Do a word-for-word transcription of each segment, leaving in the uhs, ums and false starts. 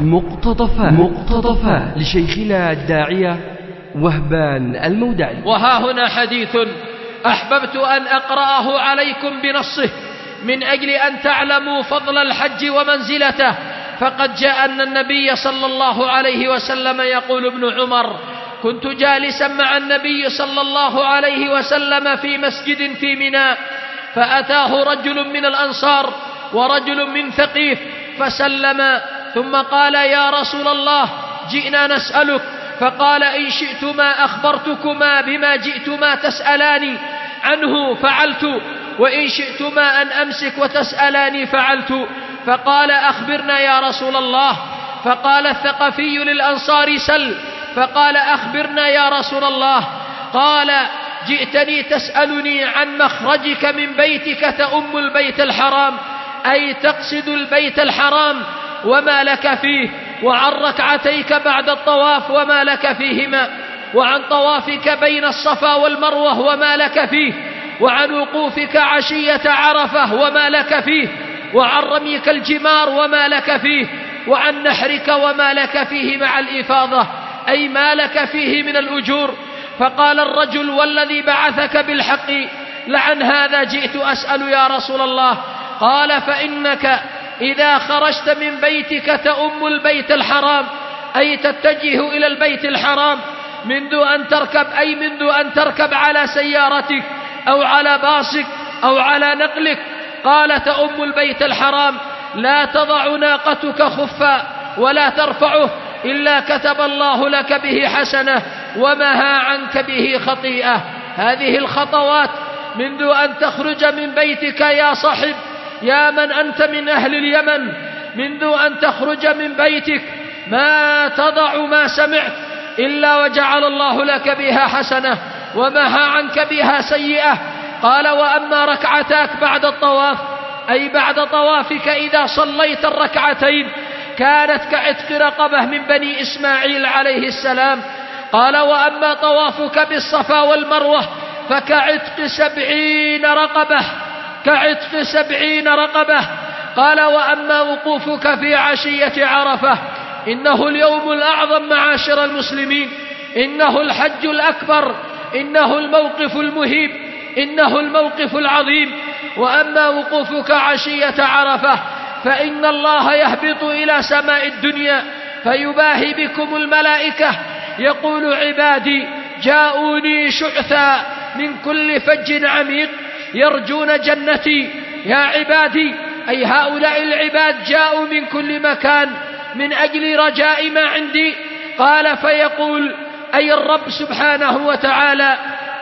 مقتطفات مقتطفات لشيخنا الداعية وهبان المودعي. وها هنا حديث أحببت أن أقرأه عليكم بنصه من أجل أن تعلموا فضل الحج ومنزلته. فقد جاء أن النبي صلى الله عليه وسلم يقول: ابن عمر: كنت جالسا مع النبي صلى الله عليه وسلم في مسجد في منى، فأتاه رجل من الأنصار ورجل من ثقيف فسلم، ثم قال: يا رسول الله، جئنا نسألك. فقال: إن شئتما أخبرتكما بما جئتما تسألاني عنه فعلت، وإن شئتما أن أمسك وتسألاني فعلت. فقال: أخبرنا يا رسول الله. فقال الثقفي للأنصار: سل. فقال: أخبرنا يا رسول الله. قال: جئتني تسألني عن مخرجك من بيتك تؤم البيت الحرام، أي تقصد البيت الحرام، وما لك فيه، وعن ركعتيك بعد الطواف وما لك فيهما، وعن طوافك بين الصفا والمروة وما لك فيه، وعن وقوفك عشية عرفة وما لك فيه، وعن رميك الجمار وما لك فيه، وعن نحرك وما لك فيه مع الإفاضة، أي ما لك فيه من الأجور. فقال الرجل: والذي بعثك بالحق لعن هذا جئت أسأل يا رسول الله. قال: فإنك إذا خرجت من بيتك تؤم البيت الحرام، أي تتجه إلى البيت الحرام، منذ أن تركب أي منذ أن تركب على سيارتك أو على باصك أو على نقلك. قال: تؤم البيت الحرام، لا تضع ناقتك خفا ولا ترفعه إلا كتب الله لك به حسنة ومها عنك به خطيئة. هذه الخطوات منذ أن تخرج من بيتك يا صاحب، يا من أنت من أهل اليمن، منذ أن تخرج من بيتك ما تضع ما سمعت إلا وجعل الله لك بها حسنة ومها عنك بها سيئة. قال: وأما ركعتاك بعد الطواف، أي بعد طوافك إذا صليت الركعتين، كانت كعتق رقبة من بني إسماعيل عليه السلام. قال: وأما طوافك بالصفا والمروة فكعتق سبعين رقبة، كعتق سبعين رقبة. قال: وأما وقوفك في عشية عرفة، إنه اليوم الأعظم معاشر المسلمين، إنه الحج الأكبر، إنه الموقف المهيب، إنه الموقف العظيم. وأما وقوفك عشية عرفة فإن الله يهبط إلى سماء الدنيا فيباهي بكم الملائكة، يقول: عبادي جاءوني شعثا من كل فج عميق يرجون جنتي. يا عبادي، أي هؤلاء العباد جاءوا من كل مكان من أجل رجاء ما عندي. قال: فيقول أي الرب سبحانه وتعالى: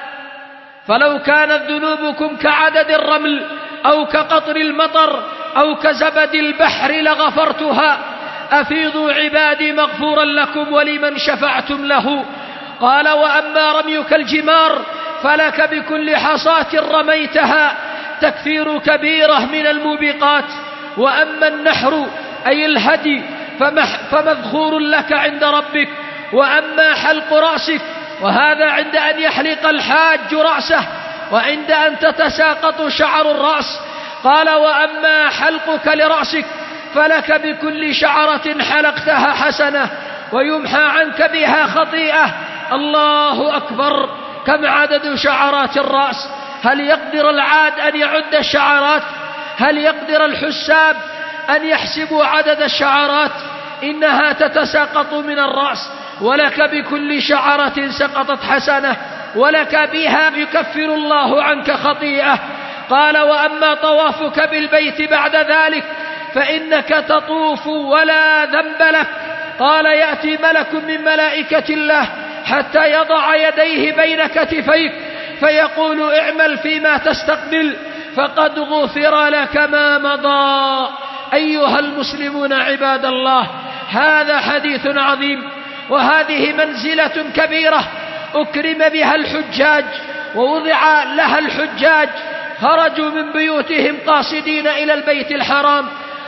فلو كانت ذنوبكم كعدد الرمل أو كقطر المطر أو كزبد البحر لغفرتها، أفيضوا عبادي مغفورا لكم ولمن شفعتم له. قال: وأما رميك الجمار فلك بكل حصاة رميتها تكفير كبيرة من الموبقات. وأما النحر أي الهدي فمذخور لك عند ربك. وأما حلق رأسك، وهذا عند أن يحلق الحاج رأسه وعند أن تتساقط شعر الرأس. قال: وأما حلقك لرأسك فلك بكل شعرة حلقتها حسنة ويمحى عنك بها خطيئة. الله أكبر! كم عدد شعرات الرأس؟ هل يقدر العاد أن يعد الشعرات؟ هل يقدر الحساب أن يحسبوا عدد الشعرات؟ إنها تتساقط من الرأس، ولك بكل شعرة سقطت حسنة، ولك بها يكفر الله عنك خطيئة. قال: وأما طوافك بالبيت بعد ذلك فإنك تطوف ولا ذنب لك. قال: يأتي ملك من ملائكة الله حتى يضع يديه بين كتفيك فيقول: اعمل فيما تستقبل فقد غفر لك ما مضى. أيها المسلمون عباد الله، هذا حديث عظيم، وهذه منزلة كبيرة أكرم بها الحجاج ووضع لها الحجاج. خرجوا من بيوتهم قاصدين إلى البيت الحرام،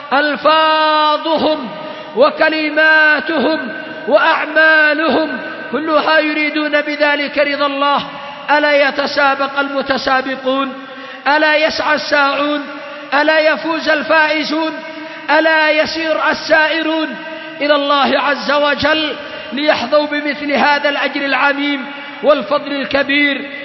ألفاظهم وكلماتهم وأعمالهم كلها يريدون بذلك رضا الله. ألا يتسابق المتسابقون؟ ألا يسعى الساعون؟ ألا يفوز الفائزون؟ ألا يسير السائرون إلى الله عز وجل ليحظوا بمثل هذا الأجر العميم والفضل الكبير